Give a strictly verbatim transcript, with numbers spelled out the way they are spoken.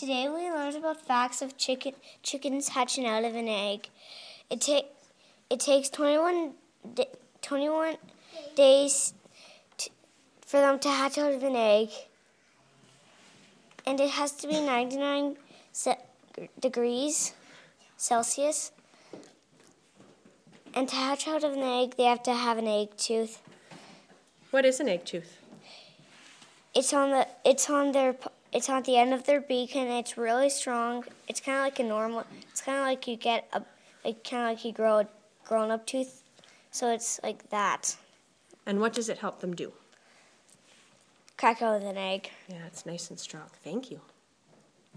Today we learned about facts of chicken chickens hatching out of an egg. It take it takes twenty-one, di- twenty-one days to, for them to hatch out of an egg, and it has to be ninety-nine ce- degrees Celsius. And to hatch out of an egg, they have to have an egg tooth. What is an egg tooth? It's on the it's on their it's on the end of their beak, and it's really strong. It's kind of like a normal. It's kind of like you get a like kind of like you grow a grown up tooth. So it's like that. And what does it help them do? Crack out of an egg. Yeah, it's nice and strong. Thank you.